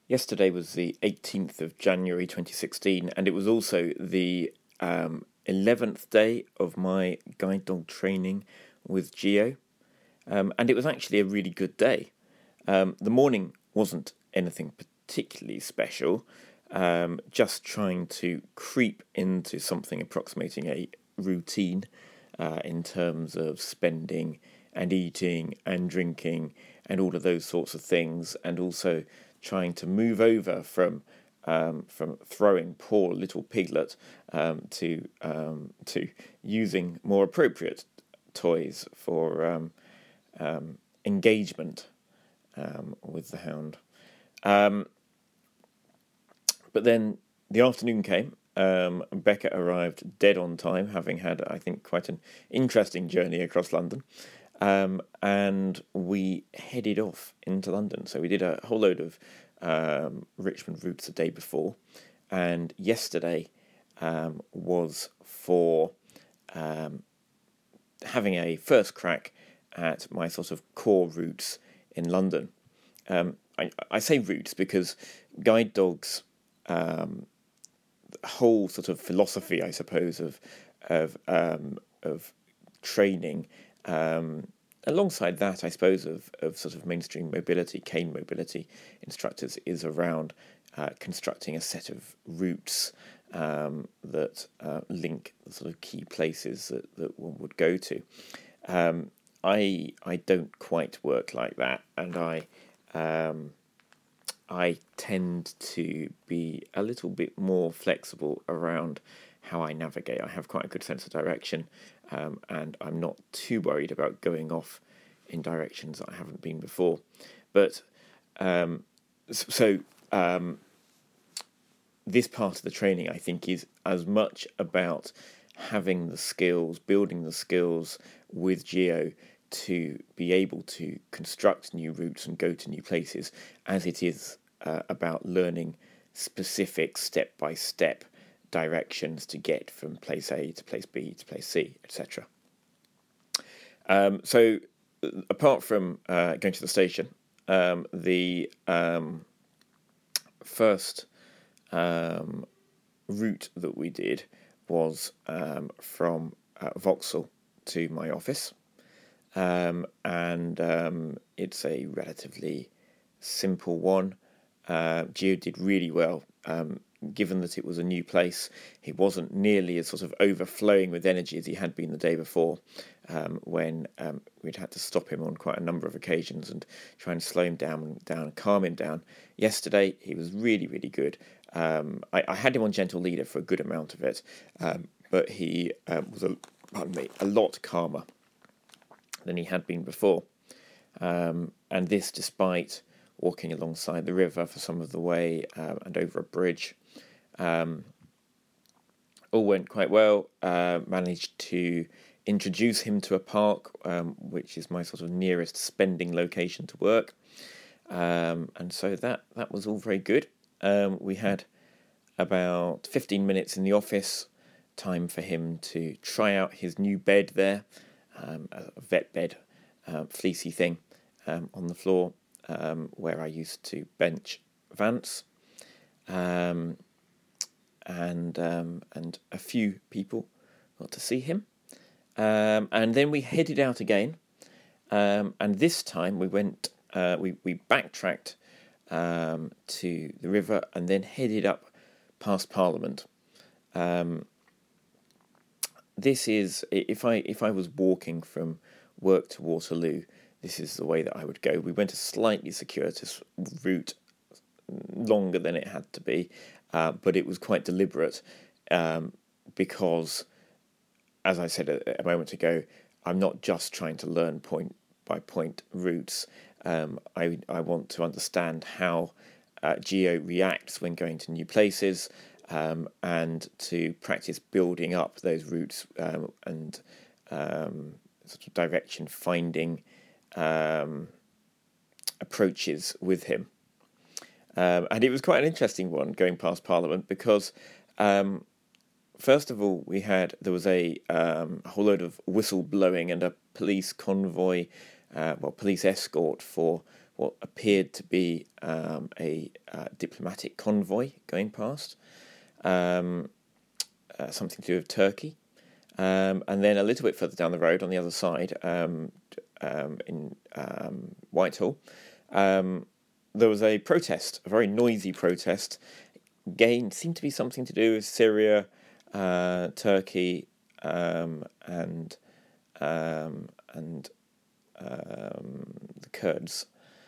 Yesterday was the 18th of January 2016, and it was also the 11th day of my guide dog training with Geo. And it was actually a really good day. The morning wasn't anything particularly special, just trying to creep into something approximating a routine in terms of spending and eating and drinking and all of those sorts of things, and also trying to move over from throwing poor little Piglet to using more appropriate toys for engagement with the hound. But then the afternoon came. Becca arrived dead on time, having had, I think, quite an interesting journey across London. And we headed off into London. So we did a whole load of Richmond routes the day before. And yesterday was for having a first crack at my sort of core routes in London. I say routes because guide dogs, whole sort of philosophy, I suppose, of training. Alongside that, I suppose, of sort of mainstream mobility, cane mobility instructors, is around constructing a set of routes that link the sort of key places that one would go to. I don't quite work like that, and I tend to be a little bit more flexible around how I navigate. I have quite a good sense of direction, and I'm not too worried about going off in directions that I haven't been before. But this part of the training, I think, is as much about having the skills, building the skills with Geo to be able to construct new routes and go to new places, as it is about learning specific step-by-step directions to get from place A to place B to place C, etc. So apart from going to the station, the first route that we did was from Vauxhall to my office. And it's a relatively simple one. Geo did really well. Given that it was a new place, he wasn't nearly as sort of overflowing with energy as he had been the day before, when we'd had to stop him on quite a number of occasions and try and slow him down and calm him down. Yesterday, he was really, really good. I had him on gentle leader for a good amount of it, but he was a lot calmer than he had been before. And this despite walking alongside the river for some of the way and over a bridge. All went quite well. Managed to introduce him to a park, which is my sort of nearest spending location to work. And so that was all very good. We had about 15 minutes in the office, time for him to try out his new bed there, a vet bed, fleecy thing on the floor, where I used to bench Vance, and a few people got to see him, and then we headed out again, and this time we went, we backtracked to the river and then headed up past Parliament. This is, if I was walking from work to Waterloo, this is the way that I would go. We went a slightly circuitous route, longer than it had to be, but it was quite deliberate, because, as I said a moment ago, I'm not just trying to learn point-by-point routes. I want to understand how Geo reacts when going to new places, and to practice building up those routes and sort of direction finding approaches with him. And it was quite an interesting one going past Parliament because, first of all, there was a whole load of whistle blowing and a police convoy, police escort for what appeared to be a diplomatic convoy going past, something to do with Turkey. And then a little bit further down the road on the other side, in Whitehall, there was a protest, a very noisy protest. Again, seemed to be something to do with Syria, Turkey, and the Kurds.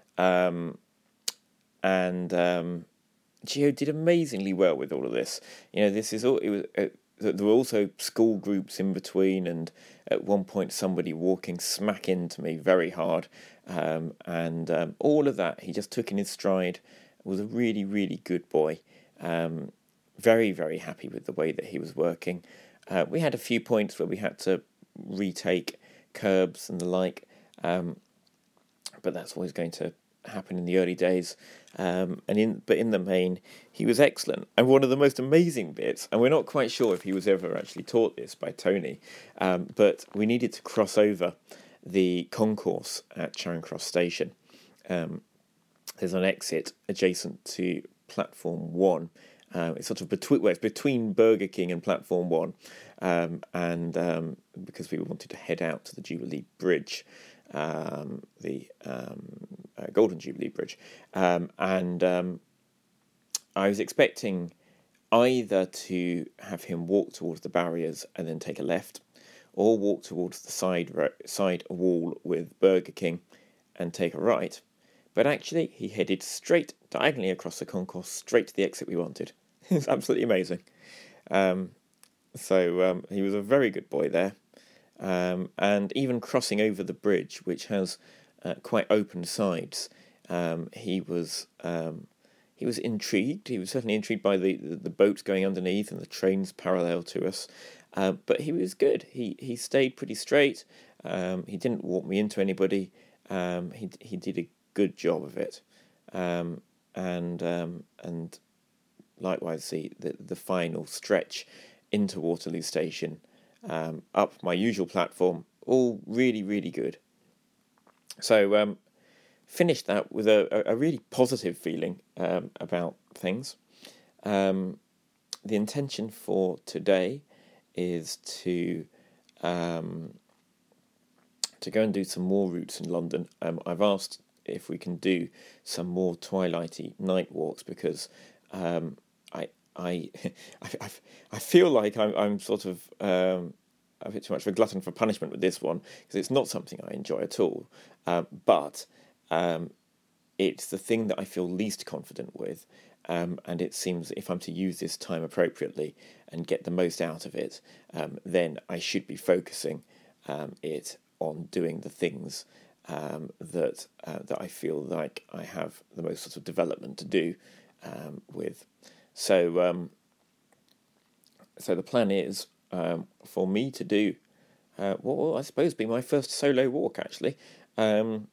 Geo did amazingly well with all of this. This is all. It was. There were also school groups in between, and at one point somebody walking smack into me very hard, and all of that he just took in his stride. Was a really, really good boy. Very, very happy with the way that he was working. We had a few points where we had to retake curbs and the like, but that's always going to happen in the early days. But in the main, he was excellent. And one of the most amazing bits, and we're not quite sure if he was ever actually taught this by Tony, but we needed to cross over the concourse at Charing Cross Station. There's an exit adjacent to Platform 1. It's sort of between Burger King and Platform 1, and because we wanted to head out to the Jubilee Bridge, the Golden Jubilee Bridge, and I was expecting either to have him walk towards the barriers and then take a left, or walk towards the side wall with Burger King and take a right. But actually, he headed straight, diagonally across the concourse, straight to the exit we wanted. It's absolutely amazing. So he was a very good boy there. And even crossing over the bridge, which has quite open sides, he was intrigued. He was certainly intrigued by the boats going underneath and the trains parallel to us. But he was good. He stayed pretty straight. He didn't walk me into anybody. He did a good job of it. And likewise, the final stretch into Waterloo Station, up my usual platform, all really, really good. So finished that with a really positive feeling about things. The intention for today is to go and do some more routes in London. I've asked if we can do some more twilighty night walks, because I feel like I'm sort of a bit too much of a glutton for punishment with this one, because it's not something I enjoy at all. But it's the thing that I feel least confident with, and it seems if I'm to use this time appropriately and get the most out of it, then I should be focusing it on doing the things that I feel like I have the most sort of development to do with. So the plan is for me to do what will, I suppose, be my first solo walk, actually, to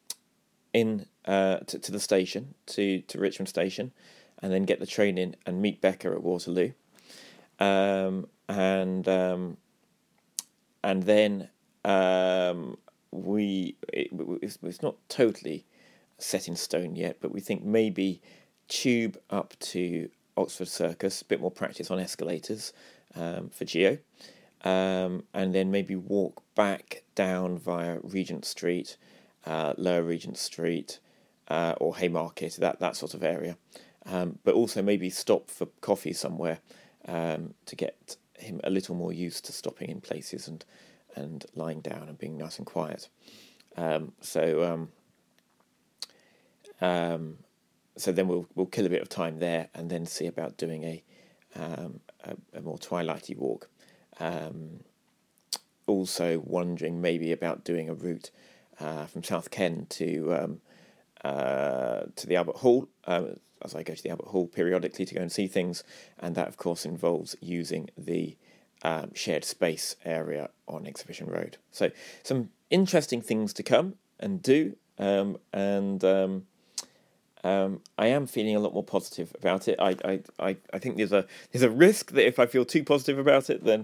the station, to Richmond Station, and then get the train in and meet Becca at Waterloo, and then it's not totally set in stone yet, but we think maybe tube up to Oxford Circus, a bit more practice on escalators for Geo, and then maybe walk back down via Regent Street, Lower Regent Street, or Haymarket, that sort of area, but also maybe stop for coffee somewhere to get him a little more used to stopping in places and lying down and being nice and quiet. So then we'll kill a bit of time there, and then see about doing a more twilighty walk. Also wondering maybe about doing a route from South Ken to the Albert Hall, as I go to the Albert Hall periodically to go and see things, and that of course involves using the shared space area on Exhibition Road. So some interesting things to come and do, and I am feeling a lot more positive about it. I think there's a risk that if I feel too positive about it, then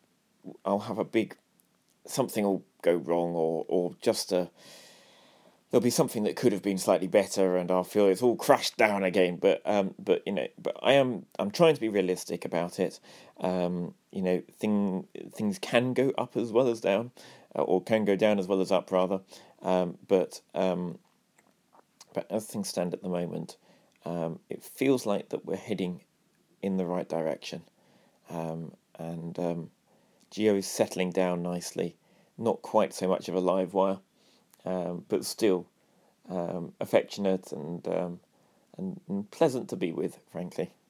I'll have something will go wrong, or just there'll be something that could have been slightly better, and I'll feel it's all crashed down again. But I'm trying to be realistic about it. Things can go up as well as down, or can go down as well as up rather. But as things stand at the moment, it feels like that we're heading in the right direction, and Geo is settling down nicely. Not quite so much of a live wire, but still affectionate and pleasant to be with, frankly.